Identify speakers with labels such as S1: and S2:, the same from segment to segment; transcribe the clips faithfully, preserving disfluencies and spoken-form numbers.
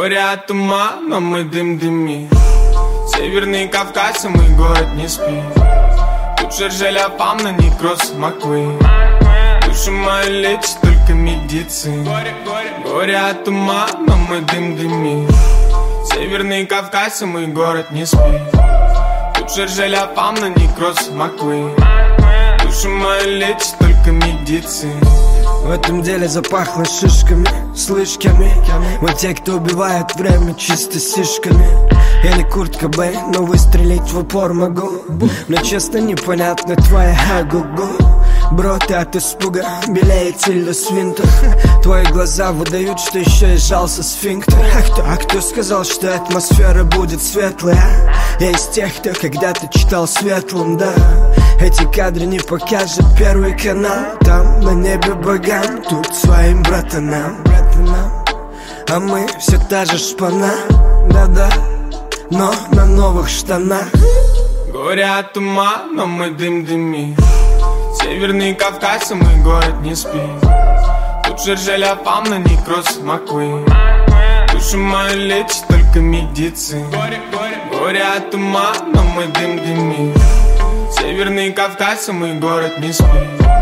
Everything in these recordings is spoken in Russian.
S1: Горе от ума, но мы дым дыми. Северный Кавказ, и мой город не спит. Тут Жержель, Апам, на некроз Маквей. Душу мою лечит только медицина. Горе от ума, но мы дым дыми. Северный Кавказ, и мой город не спит. Тут Жержель, Апам, на некроз Маквей. Душу мою лечит только медицина.
S2: В этом деле запахло шишками, слышками. Вот те, кто убивает время чисто сишками. Я не Курт Кобейн, но выстрелить в упор могу. Но честно непонятно твоя агугу. Бро, ты от испуга белеет Тильда Свинтон. Твои глаза выдают, что еще и сжался сфинктер. А кто, а кто сказал, что атмосфера будет светлая? Я из тех, кто когда-то читал светлым, да. Эти кадры не покажет Первый канал. Там на небе богам, тут своим братанам, братанам. А мы все та же шпана, да-да, но на новых штанах.
S1: Горе от ума, но мы дым дыми. Северный Кавказ, и мой город не спит. Тут Жержель, Апам, на некроз Маквей. Душу мою лечит только медицина. Горе от ума, но мы дым дыми. Северный Кавказ, и мой город не спит.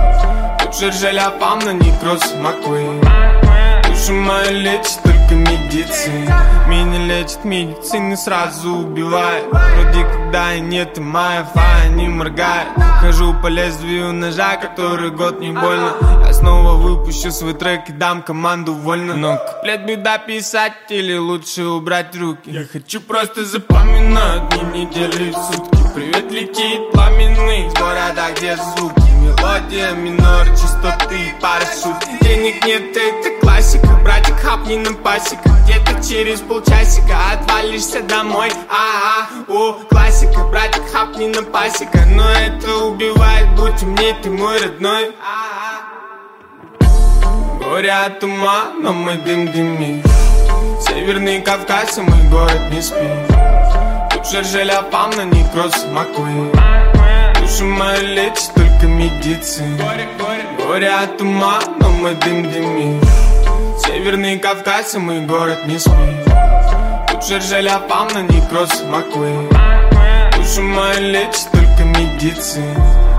S1: Тут Жержель, Апам, на некроз Маквей. Душу мою лечит только медицина. Меня лечит медицина, сразу убивает. Вроде когда и нет, и моя фая не моргает. Хожу по лезвию ножа, который год не больно. Я снова выпущу свой трек и дам команду вольно. Но куплет беда писать или лучше убрать руки. Я хочу просто запоминать дни, недели и сутки. Привет летит пламенный с города, где звуки. Мелодия, минор, частоты, парашют. Денег нет, это классика. Братик, хапни на пасека. Где-то через полчасика отвалишься домой. А-а, о, классика. Братик, хапни на пасека. Но это убивает, будь умней, ты мой родной. А-а. Горе от ума, но мы дым дыми. Северный Кавказ, и мой город не спит. Тут Жержель, Апам, на некроз Маквей. Душу мою лечит только медицина. Горе от ума, но мы дым дыми. Северный Кавказ, и мой город не спит. Тут Жержель, Апам, на некроз Маквей. Душу мою лечит только медицина.